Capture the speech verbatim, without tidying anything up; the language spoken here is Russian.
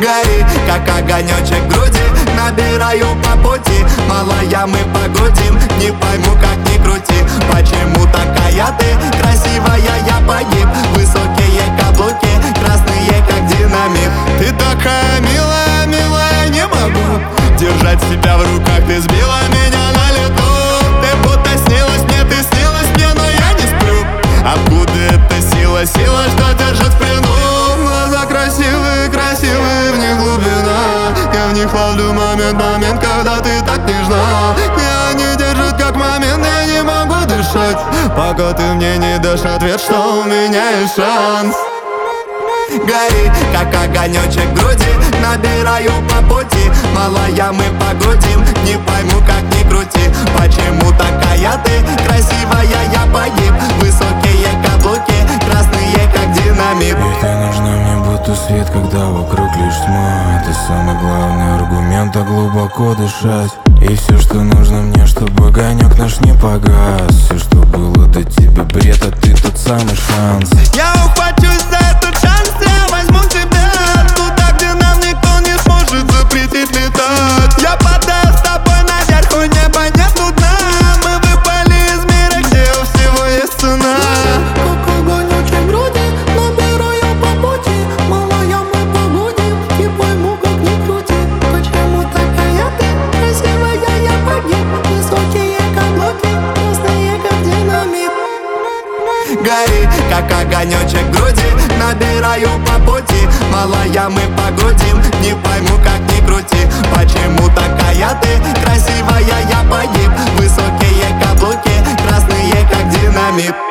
Гори, как огонечек груди, набираю по пути. Малая, мы погодим, не пойму, как ни крути. Почему такая ты красивая, я погиб. Высокие каблуки, красные, как динамит. Ты такая милая, милая, не могу держать себя в руках, ты сбила меня на лету. Ты будто снилась мне, ты снилась мне, но я не сплю. Откуда эта сила, сила, что держит в плену? Глаза красивые, красивые, в них глубина. Я в них ловлю момент, момент, когда ты так нежна. Меня не держит как момент, я не могу дышать, пока ты мне не дашь ответ, что у меня есть шанс. Гори, как огонечек груди, набираю по пути. Малая, мы погодим, не пойму, как ни крути. Почему такая ты красивая, я погиб. Высокие каблуки, красные, как динамит. И ты нужна мне будто свет, когда вокруг лишь тьма. Ты самый главный аргумент, а глубоко дышать. И все, что нужно мне, чтобы огонек наш не погас. Все, что было до тебя бред, а ты тот самый шанс. Я ухвачусь за этот шанс, я возьму тебя туда, где нам никто не сможет запретить летать. Я падаю с тобой наверх, у неба нету дна. Мы выпали из мира, где у всего есть цена. Как огонечек груди, набираю по пути. Малая, мы погодим, не пойму, как ни крути. Почему такая ты красивая, я погиб. Высокие каблуки, красные, как динамит. Гори, как огонечек груди, набираю по пути. Малая, мы погодим, не пойму, как ни крути. Почему такая ты красивая, я погиб. Высокие каблуки, красные, как динамит.